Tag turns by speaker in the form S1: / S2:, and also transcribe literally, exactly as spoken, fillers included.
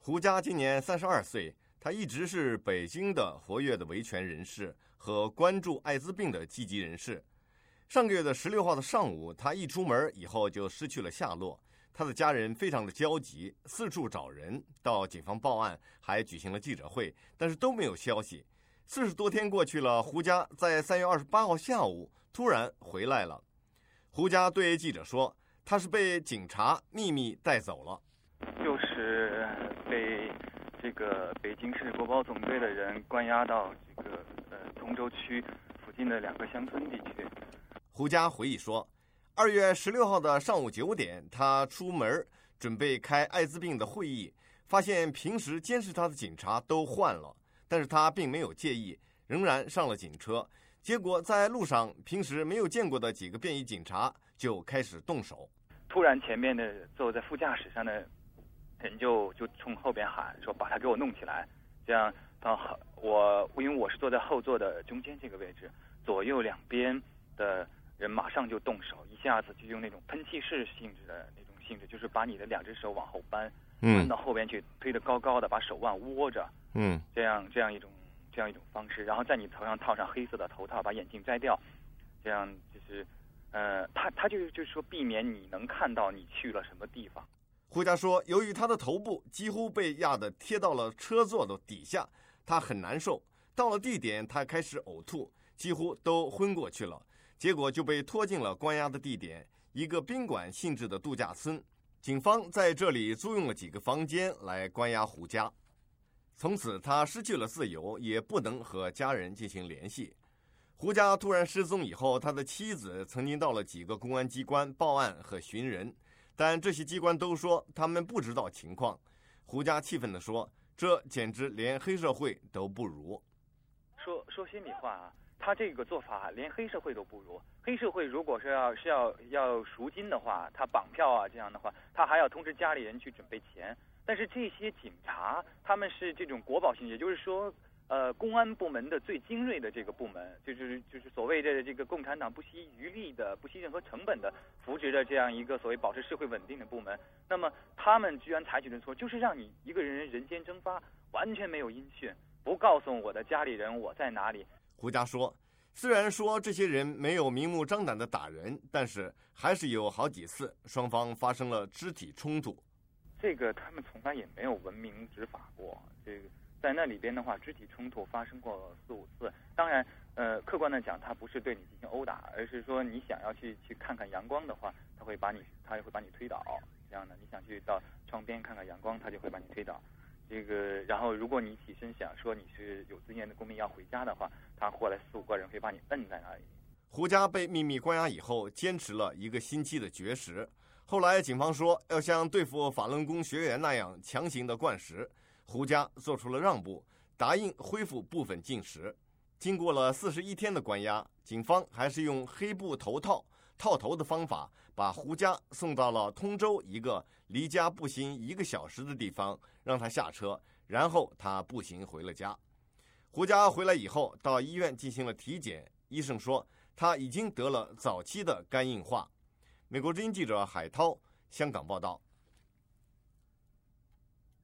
S1: 胡佳今年三十二岁，他一直是北京的活跃的维权人士和关注艾滋病的积极人士。上个月的十六号的上午，他一出门以后就失去了下落。他的家人非常的焦急，四处找人，到警方报案，还举行了记者会，但是都没有消息。四十多天过去了，胡佳在三月二十八号下午突然回来了。胡佳对记者说，他是被警察秘密带走了，
S2: 就是被这个北京市国保总队的人关押到这个呃通州区附近的两个乡村地区。
S1: 胡佳回忆说，二月十六号的上午九点，他出门准备开艾滋病的会议，发现平时监视他的警察都换了，但是他并没有介意，仍然上了警车。结果在路上，平时没有见过的几个便衣警察就开始动手。
S2: 突然，前面的坐在副驾驶上的人就就冲后边喊说：“把他给我弄起来！”这样，到我因为我是坐在后座的中间这个位置，左右两边的人马上就动手，一下子就用那种喷气式性质的那种性质，就是把你的两只手往后搬，
S1: 嗯，
S2: 搬到后边去，推得高高的，把手腕窝着，
S1: 嗯，
S2: 这样这样一种这样一种方式，然后在你头上套上黑色的头套，把眼镜摘掉，这样就是呃，他他就就是说避免你能看到你去了什么地方。
S1: 胡佳说，由于他的头部几乎被压得贴到了车座的底下，他很难受。到了地点，他开始呕吐，几乎都昏过去了。结果就被拖进了关押的地点，一个宾馆性质的度假村。警方在这里租用了几个房间来关押胡佳。从此，他失去了自由，也不能和家人进行联系。胡佳突然失踪以后，他的妻子曾经到了几个公安机关报案和寻人，但这些机关都说他们不知道情况。胡佳气愤地说，这简直连黑社会都不如。
S2: 说说心里话啊，他这个做法连黑社会都不如。黑社会如果是要是要要赎金的话，他绑票啊这样的话，他还要通知家里人去准备钱。但是这些警察他们是这种国保性质，也就是说呃，公安部门的最精锐的这个部门，就是就是所谓的这个共产党不惜余力的、不惜任何成本的扶植的这样一个所谓保持社会稳定的部门。那么他们居然采取的错，就是让你一个人人间蒸发，完全没有音讯，不告诉我的家里人我在哪里。
S1: 胡佳说，虽然说这些人没有明目张胆的打人，但是还是有好几次双方发生了肢体冲突。
S2: 这个他们从来也没有文明执法过，这个。在那里边的话，肢体冲突发生过四五次。当然，呃，客观的讲，他不是对你进行殴打，而是说你想要去去看看阳光的话，他会把你，他会把你推倒。这样的，你想去到窗边看看阳光，他就会把你推倒。这个，然后如果你起身想说你是有尊严的公民要回家的话，他过来四五个人会把你摁在那里。
S1: 胡佳被秘密关押以后，坚持了一个星期的绝食。后来警方说要像对付法轮功学员那样强行的灌食。胡佳做出了让步，答应恢复部分进食。经过了四十一天的关押，警方还是用黑布头套套头的方法，把胡佳送到了通州一个离家步行一个小时的地方，让他下车，然后他步行回了家。胡佳回来以后，到医院进行了体检，医生说他已经得了早期的肝硬化。美国之音记者海涛，香港报道。